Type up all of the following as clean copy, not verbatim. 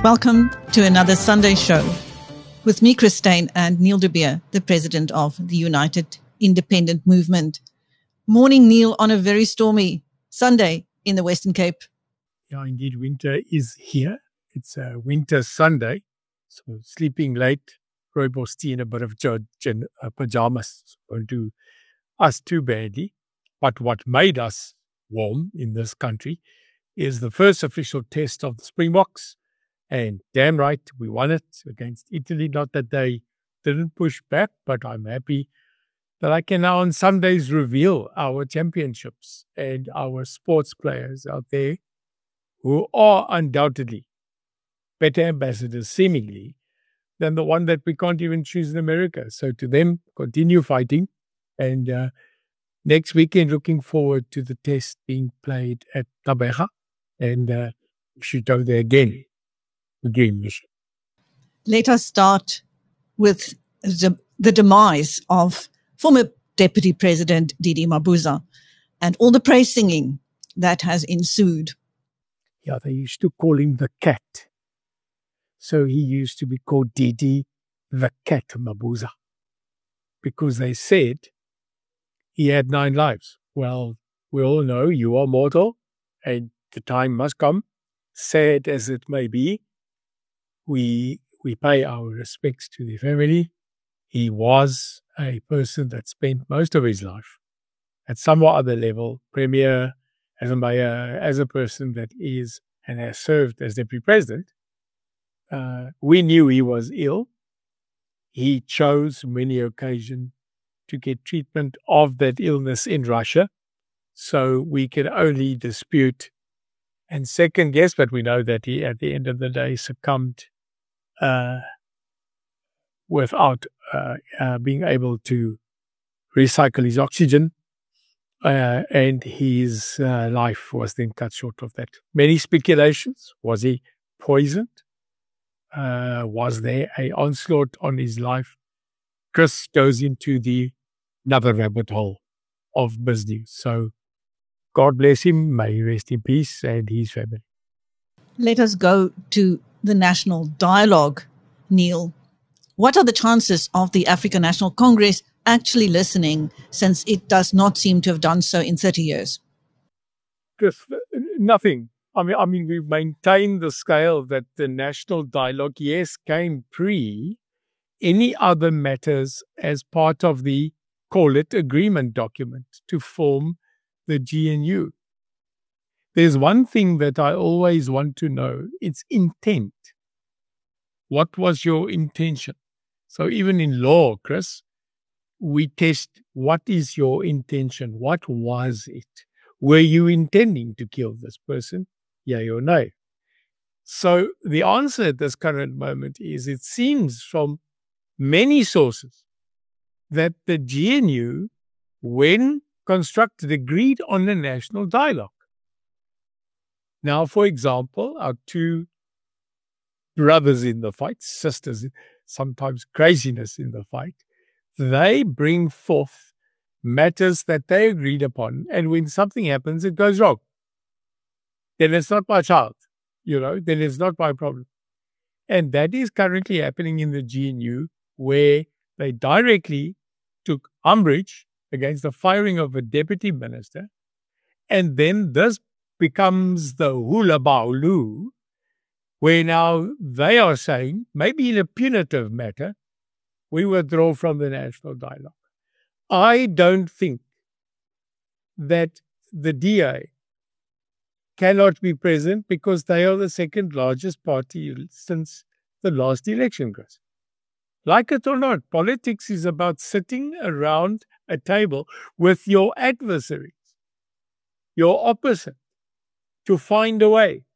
Welcome to another Sunday show with me, Christine, and Neil de Beer, the president of the United Independent Movement. Morning, Neil, on a very stormy Sunday in the Western Cape. Yeah, indeed, winter is here. It's a winter Sunday, so sleeping late, rooibos tea in a bit of pajamas won't do us too badly. But what made us warm in this country is the first official test of the Springboks. And damn right, we won it against Italy. Not that they didn't push back, but I'm happy that I can now on Sundays reveal our championships and our sports players out there who are undoubtedly better ambassadors, seemingly, than the one that we can't even choose in America. So to them, continue fighting. And next weekend, looking forward to the test being played at Tabeja. And we should go there again. Dream mission. Let us start with the demise of former Deputy President Didi Mabuza and all the praise singing that has ensued. Yeah, they used to call him the cat. So he used to be called Didi the Cat Mabuza because they said he had 9 lives. Well, we all know you are mortal and the time must come, sad as it may be. We pay our respects to the family. He was a person that spent most of his life at some or other level, premier, as a mayor, as a person that is and has served as deputy president. We knew he was ill. He chose many occasions to get treatment of that illness in Russia. So we can only dispute and second guess, but we know that he, at the end of the day, succumbed without being able to recycle his oxygen, and his life was then cut short of that. Many speculations. Was he poisoned? Was there an onslaught on his life? Chris goes into another rabbit hole of business. So God bless him, may he rest in peace, and his family. Let us go to the national dialogue, Neil. What are the chances of the African National Congress actually listening, since it does not seem to have done so in 30 years? Chris, nothing. I mean, we've maintained the scale that the national dialogue, yes, came pre any other matters as part of the, call it, agreement document to form the GNU. There's one thing that I always want to know. It's intent. What was your intention? So even in law, Chris, we test what is your intention? What was it? Were you intending to kill this person? Yea or no? So the answer at this current moment is it seems from many sources that the GNU, when constructed, agreed on the national dialogue. Now, for example, our 2 brothers in the fight, sisters, sometimes craziness in the fight, they bring forth matters that they agreed upon. And when something happens, it goes wrong. Then it's not my child, then it's not my problem. And that is currently happening in the GNU, where they directly took umbrage against the firing of a deputy minister. And then this becomes the hula baulu, where now they are saying, maybe in a punitive matter, we withdraw from the national dialogue. I don't think that the DA cannot be present because they are the second largest party since the last election, Chris. Like it or not, politics is about sitting around a table with your adversaries, your opposite, to find a way.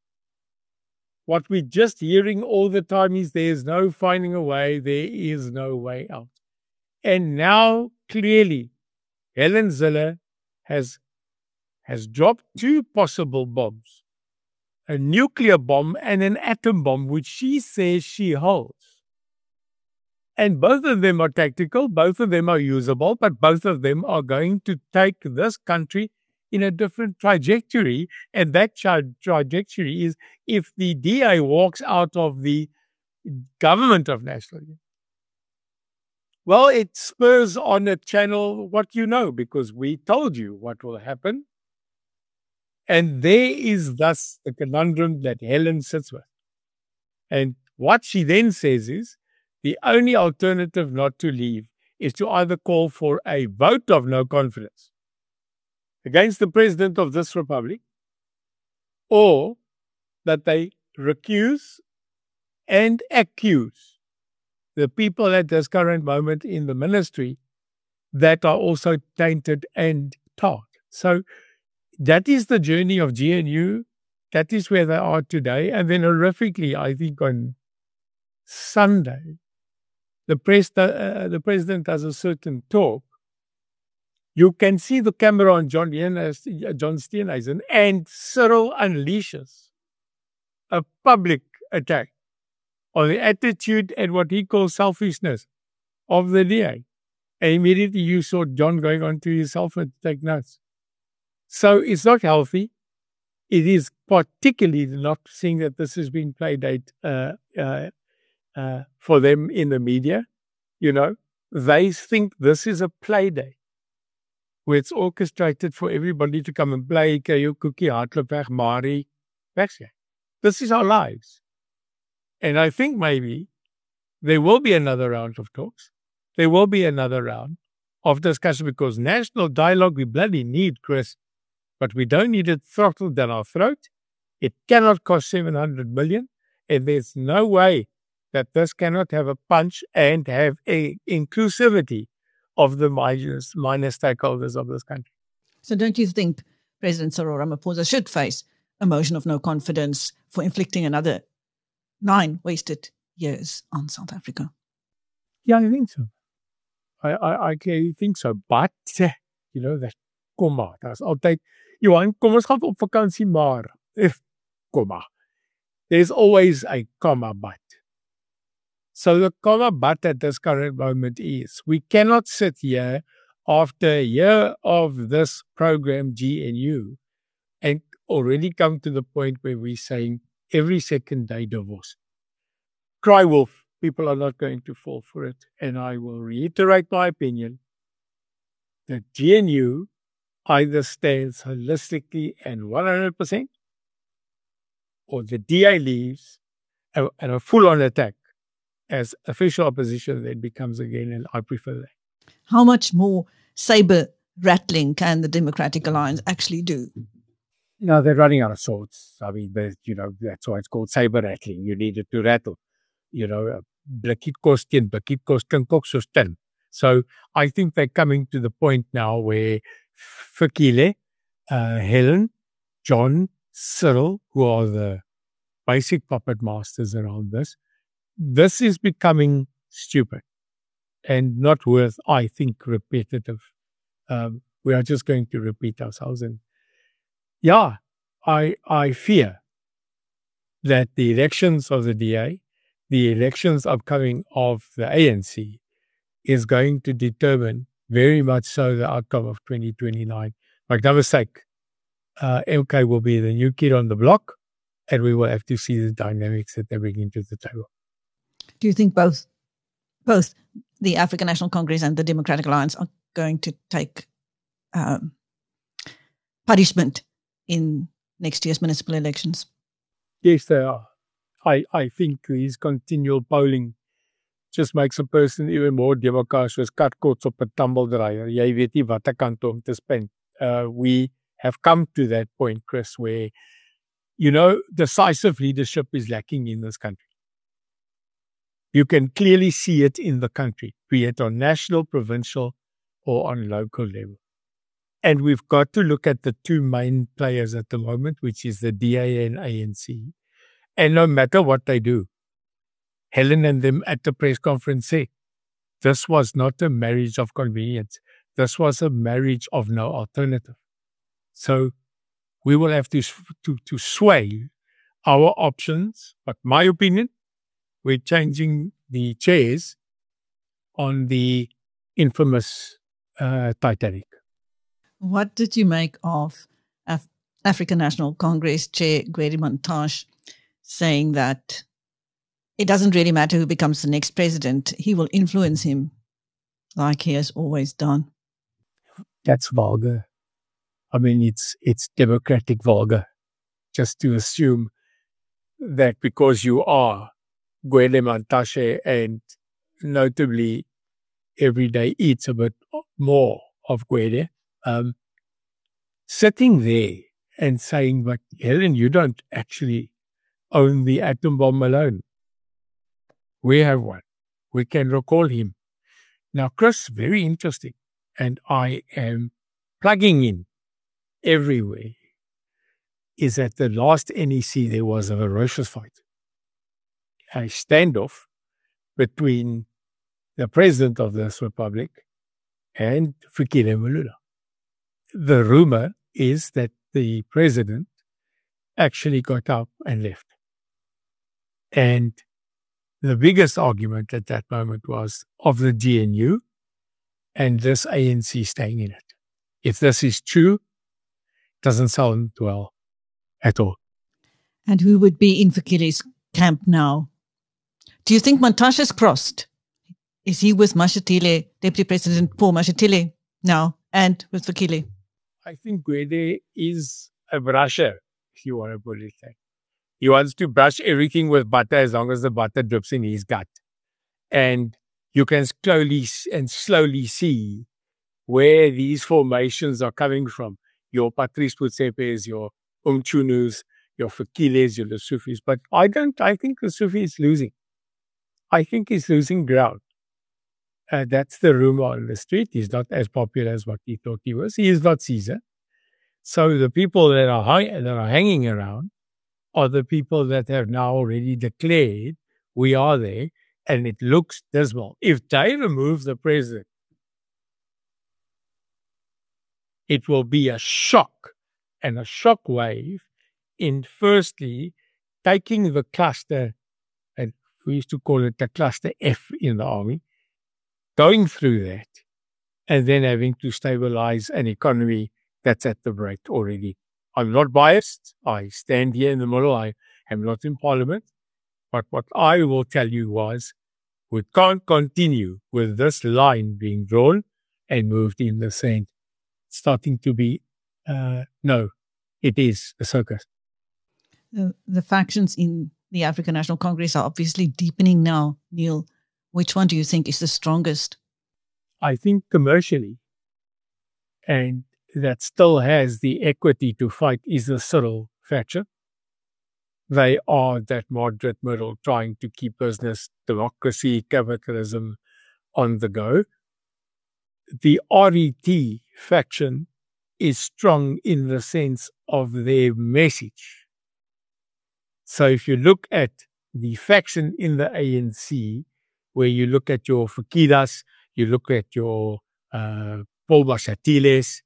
What we're just hearing all the time is there's no finding a way, there is no way out. And now, clearly, Helen Zille has dropped 2 possible bombs, a nuclear bomb and an atom bomb, which she says she holds. And both of them are tactical, both of them are usable, but both of them are going to take this country in a different trajectory. And that trajectory is if the DA walks out of the government of national unity. Well, it spurs on a channel what you know, because we told you what will happen. And there is thus the conundrum that Helen sits with. And what she then says is the only alternative not to leave is to either call for a vote of no confidence against the president of this republic, or that they recuse and accuse the people at this current moment in the ministry that are also tainted and tarred. So that is the journey of GNU. That is where they are today. And then horrifically, I think on Sunday, the president does a certain talk. You can see the camera on John Steenhuisen, and Cyril unleashes a public attack on the attitude and what he calls selfishness of the DA. And immediately you saw John going on to his cell phone to take notes. So it's not healthy. It is particularly not seeing that this has been played out for them in the media. You know, they think this is a play day where it's orchestrated for everybody to come and play, Cookie, Hartlop weg, Mari, weg. This is our lives. And I think maybe there will be another round of talks. There will be another round of discussion, because national dialogue we bloody need, Chris, but we don't need it throttled down our throat. It cannot cost 700 million, and there's no way that this cannot have a punch and have a inclusivity of the minor stakeholders of this country. So don't you think President Cyril Ramaphosa should face a motion of no confidence for inflicting another 9 wasted years on South Africa? Yeah, I think so. I clearly think so. But, you know, that komma, daar's altyd, Johan, kom ons gaan op vakansie, maar, komma. There's always a comma but. So the comma but at this current moment is, we cannot sit here after a year of this program GNU and already come to the point where we're saying every second day divorce. Cry wolf. People are not going to fall for it. And I will reiterate my opinion that GNU either stands holistically and 100%, or the DA leaves and a full-on attack as official opposition then becomes again, and I prefer that. How much more saber rattling can the Democratic Alliance actually do? No, they're running out of swords. I mean, that's why it's called saber rattling. You need it to rattle. You know, blikkie kos teen blikkie kos klink ook soos tin. So I think they're coming to the point now where Fikile, Helen, John, Cyril, who are the basic puppet masters around this is becoming stupid and not worth, I think, repetitive. We are just going to repeat ourselves. And yeah, I fear that the elections of the DA, the elections upcoming of the ANC, is going to determine very much so the outcome of 2029. Make no mistake, MK will be the new kid on the block, and we will have to see the dynamics that they bring into the table. Do you think both the African National Congress and the Democratic Alliance are going to take punishment in next year's municipal elections? Yes, they are. I think these continual polling just makes a person even more democratic, soos katkots op 'n tumbledery. Jy weet nie watter kant om te spend. We have come to that point, Chris, where, you know, decisive leadership is lacking in this country. You can clearly see it in the country, be it on national, provincial, or on local level. And we've got to look at the two main players at the moment, which is the DA and ANC. And no matter what they do, Helen and them at the press conference say, this was not a marriage of convenience. This was a marriage of no alternative. So we will have to sway our options. But my opinion, we're changing the chairs on the infamous Titanic. What did you make of African National Congress Chair Gwede Mantashe saying that it doesn't really matter who becomes the next president, he will influence him like he has always done? That's vulgar. I mean, it's democratic vulgar just to assume that because you are Gwede Mantashe and notably every day eats a bit more of Gwede, sitting there and saying, but Helen, you don't actually own the atom bomb alone. We have one. We can recall him. Now, Chris, very interesting. And I am plugging in everywhere, is at the last NEC there was a ferocious fight, a standoff between the president of this republic and Fikile Mbalula. The rumor is that the president actually got up and left. And the biggest argument at that moment was of the GNU and this ANC staying in it. If this is true, it doesn't sound well at all. And who would be in Fikile's camp now? Do you think Mantashe is crossed? Is he with Mashatile, Deputy President Paul Mashatile now, and with Fikile? I think Gwede is a brusher, if you want to put it like. He wants to brush everything with butter as long as the butter drips in his gut. And you can slowly see where these formations are coming from. Your Patrice Motsepes, your Umchunus, your Fikiles, your Lesufis. But I think Lesufi is losing. I think he's losing ground. That's the rumor on the street. He's not as popular as what he thought he was. He is not Caesar. So the people that are hanging around are the people that have now already declared we are there, and it looks dismal. If they remove the president, it will be a shock and a shock wave in firstly taking the cluster, and we used to call it the cluster F in the army, going through that, and then having to stabilize an economy that's at the break already. I'm not biased. I stand here in the middle. I am not in parliament. But what I will tell you was, we can't continue with this line being drawn and moved in the sand. It's starting to be, no, it is a circus. The factions in the African National Congress are obviously deepening now, Neil. Which one do you think is the strongest? I think commercially, and that still has the equity to fight, is the Cyril faction. They are that moderate middle trying to keep business, democracy, capitalism on the go. The RET faction is strong in the sense of their message. So if you look at the faction in the ANC, where you look at your Fikilas, you look at your Paul Mashatiles,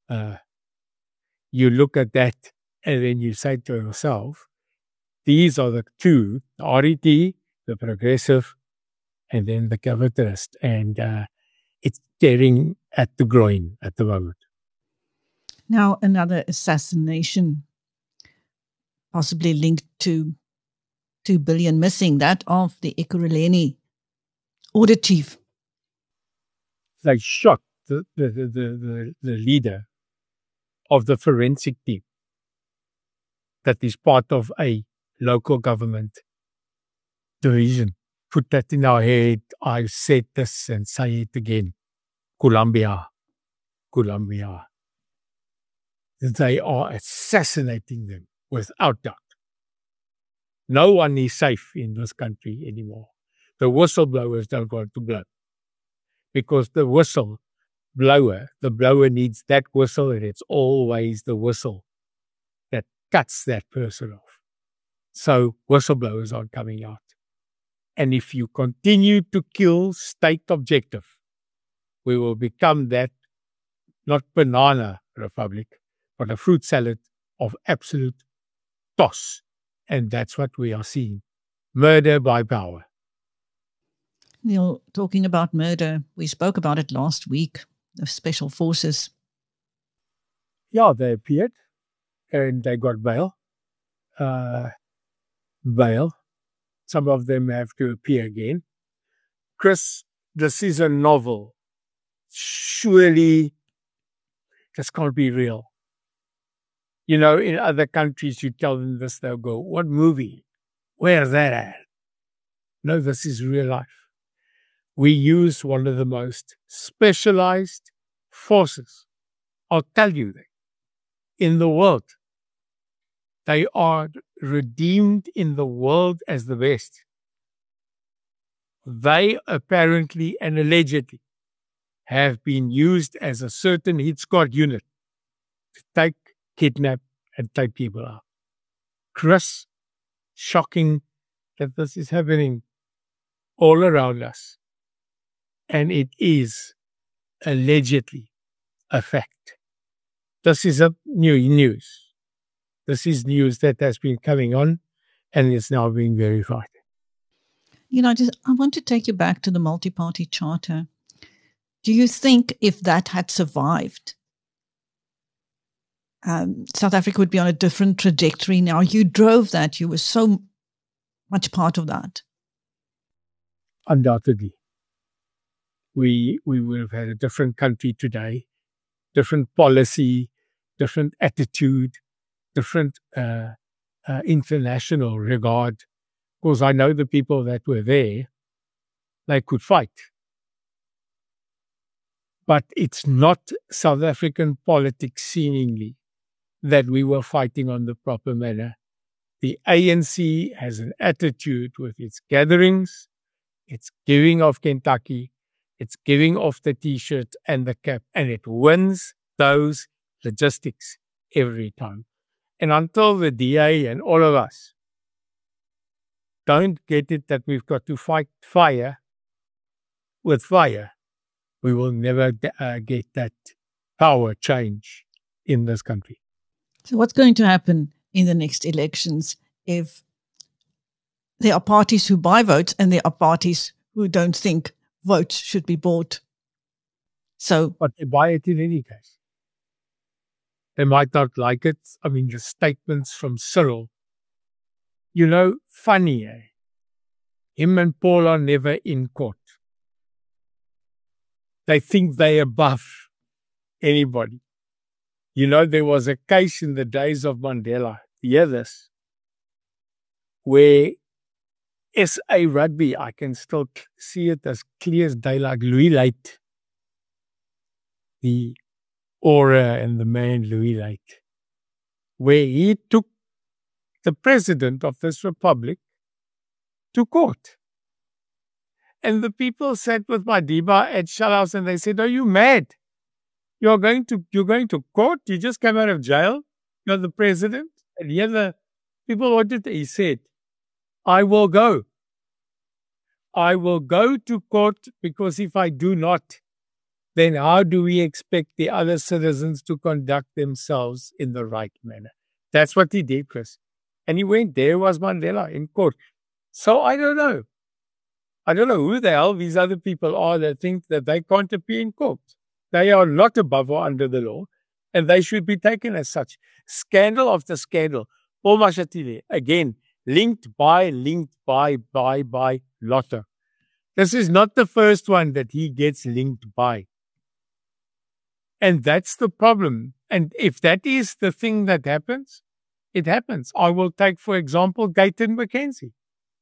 you look at that, and then you say to yourself, these are the two, the RET, the progressive, and then the capitalist. And it's tearing at the groin at the moment. Now another assassination, possibly linked to 2 billion missing, that of the Ekurhuleni audit chief. They shot the leader of the forensic team that is part of a local government division. Put that in our head. I said this and say it again. Colombia. They are assassinating them without doubt. No one is safe in this country anymore. The whistleblowers don't want to blow. Because the blower needs that whistle, and it's always the whistle that cuts that person off. So whistleblowers aren't coming out. And if you continue to kill state objective, we will become that, not banana republic, but a fruit salad of absolute toss. And that's what we are seeing. Murder by power. Neil, talking about murder, we spoke about it last week, the special forces Yeah, they appeared and they got bail. Bail. Some of them have to appear again. Chris, this is a novel. Surely this can't be real. You know, in other countries, you tell them this, they'll go, what movie? Where's that at? No, this is real life. We use one of the most specialized forces. I'll tell you that in the world. They are redeemed in the world as the best. They apparently and allegedly have been used as a certain hit squad unit to take, kidnap, and take people out. Chris, shocking that this is happening all around us. And it is allegedly a fact. This is a new news. This is news that has been coming on and is now being verified. You know, I want to take you back to the multi-party charter. Do you think if that had survived, South Africa would be on a different trajectory now? You drove that. You were so much part of that. Undoubtedly. We would have had a different country today, different policy, different attitude, different international regard. Because I know the people that were there, they could fight. But it's not South African politics seemingly that we were fighting on the proper manner. The ANC has an attitude with its gatherings, its giving of Kentucky, its giving of the T-shirt and the cap, and it wins those logistics every time. And until the DA and all of us don't get it that we've got to fight fire with fire, we will never get that power change in this country. So what's going to happen in the next elections if there are parties who buy votes and there are parties who don't think votes should be bought? But they buy it in any case. They might not like it. I mean, the statements from Cyril, you know, funny, eh? Him and Paul are never in court. They think they're above anybody. You know, there was a case in the days of Mandela, hear this, where SA Rugby, I can still see it as clear as day, like Louis Luyt, the aura and the man Louis Luyt, where he took the president of this republic to court. And the people sat with Madiba at Shellhouse and they said, are you mad? You're going to court? You just came out of jail? You're the president? And here the people wanted, he said, I will go. I will go to court because if I do not, then how do we expect the other citizens to conduct themselves in the right manner? That's what he did, Chris. And he went, there was Mandela in court. So I don't know. I don't know who the hell these other people are that think that they can't appear in court. They are not above or under the law, and they should be taken as such. Scandal after scandal. Paul Mashatile, again, linked by Lotto. This is not the first one that he gets linked by. And that's the problem. And if that is the thing that happens, it happens. I will take, for example, Gayton McKenzie.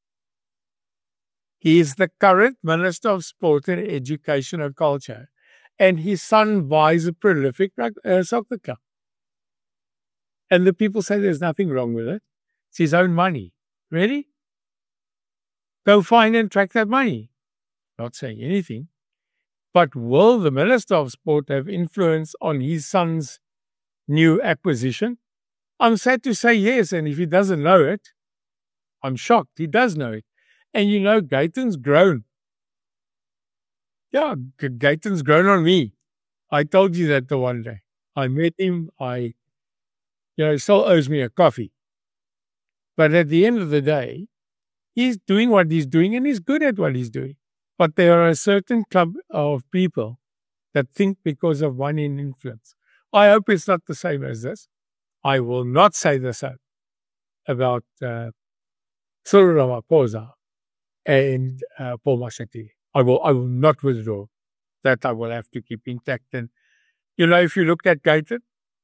He is the current Minister of Sport and Education and Culture, and his son buys a prolific soccer club. And the people say there's nothing wrong with it. It's his own money. Really? Go find and track that money. Not saying anything. But will the Minister of Sport have influence on his son's new acquisition? I'm sad to say yes, and if he doesn't know it, I'm shocked. He does know it. And you know, Gayton's grown. Yeah, Gayton's grown on me. I told you that the one day. I met him. He still owes me a coffee. But at the end of the day, he's doing what he's doing and he's good at what he's doing. But there are a certain club of people that think because of money and influence, I hope it's not the same as this. I will not say the same about Cyril Ramaphosa and Paul Mashatile. I will not withdraw. That I will have to keep intact. And, if you looked at Gaitan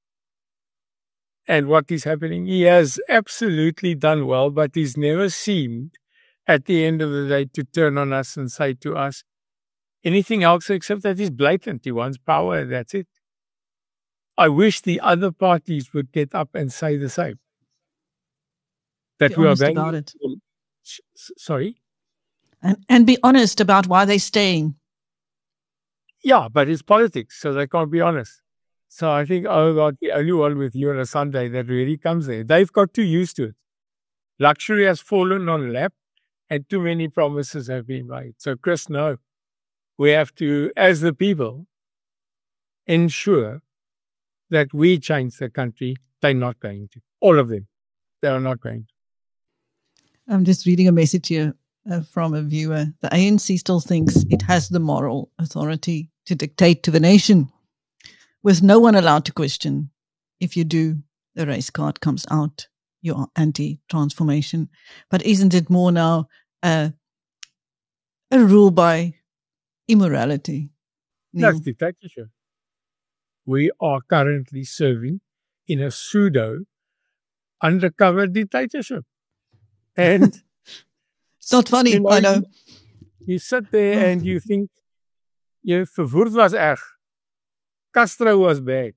and what is happening, he has absolutely done well, but he's never seemed at the end of the day to turn on us and say to us anything else except that he's blatant. He wants power, and that's it. I wish the other parties would get up and say the same. That Be we are honest about it. Sorry? And be honest about why they're staying. Yeah, but it's politics, so they can't be honest. So I think, oh God, the only one with you on a Sunday that really comes there. They've got too used to it. Luxury has fallen on lap and too many promises have been made. So Chris, no. We have to, as the people, ensure that we change the country. They're not going to. All of them. They are not going to. I'm just reading a message here from a viewer. The ANC still thinks it has the moral authority to dictate to the nation, with no one allowed to question. If you do, the race card comes out. You are anti-transformation. But isn't it more now a rule by immorality? That's dictatorship. We are currently serving in a pseudo undercover dictatorship. And it's not funny, I know. You sit there and you think, Verwoerd was erg. Castro was bad.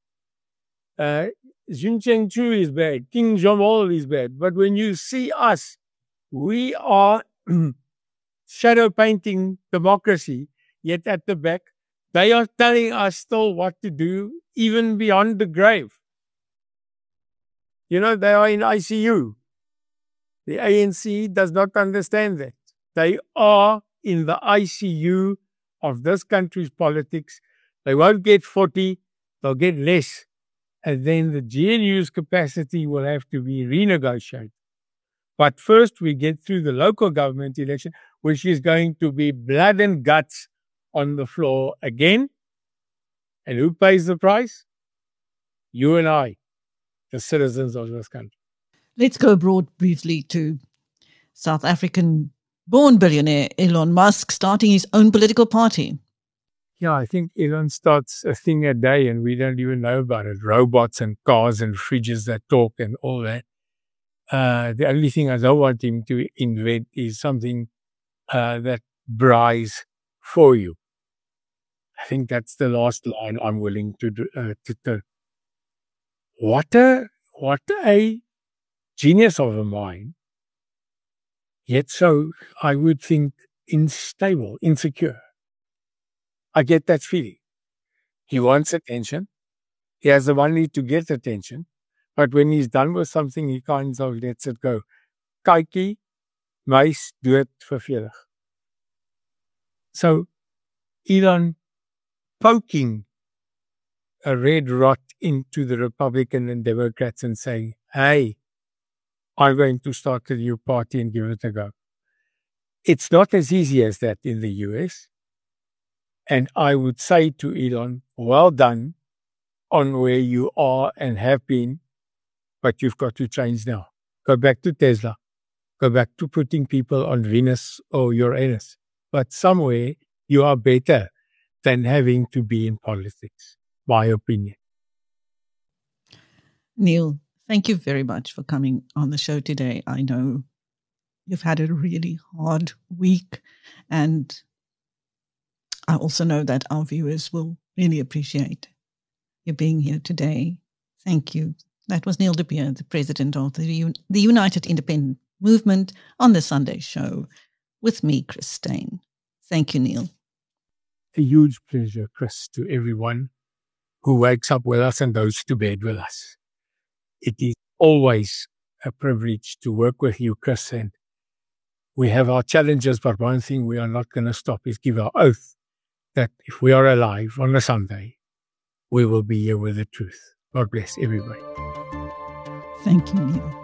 Jun Cheng-Chu is bad. King Jong-il is bad. But when you see us, we are shadow painting democracy, yet at the back, they are telling us still what to do, even beyond the grave. They are in ICU. The ANC does not understand that. They are in the ICU of this country's politics. They won't get 40, they'll get less. And then the GNU's capacity will have to be renegotiated. But first, we get through the local government election, which is going to be blood and guts on the floor again. And who pays the price? You and I, the citizens of this country. Let's go abroad briefly to South African-born billionaire Elon Musk starting his own political party. Yeah, I think Elon starts a thing a day and we don't even know about it. Robots and cars and fridges that talk and all that. The only thing I don't want him to invent is something that braais for you. I think that's the last line I'm willing to do. What a genius of a mind. Yet so, I would think, unstable, insecure. I get that feeling. He wants attention. He has the money to get attention. But when he's done with something, he kind of lets it go. Kykie, muis dood vervelig. So, Elon poking a red rot into the Republican and Democrats and saying, hey, I'm going to start a new party and give it a go. It's not as easy as that in the US. And I would say to Elon, well done on where you are and have been, but you've got to change now. Go back to Tesla. Go back to putting people on Venus or Uranus. But somewhere you are better than having to be in politics, my opinion. Neil, thank you very much for coming on the show today. I know you've had a really hard week, and I also know that our viewers will really appreciate you being here today. Thank you. That was Neil de Beer, the president of the United Independent Movement, on the Sunday show with me, Chris Steyn. Thank you, Neil. A huge pleasure, Chris, to everyone who wakes up with us and goes to bed with us. It is always a privilege to work with you, Chris, and we have our challenges, but one thing we are not going to stop is give our oath that if we are alive on a Sunday, we will be here with the truth. God bless everybody. Thank you, Neil.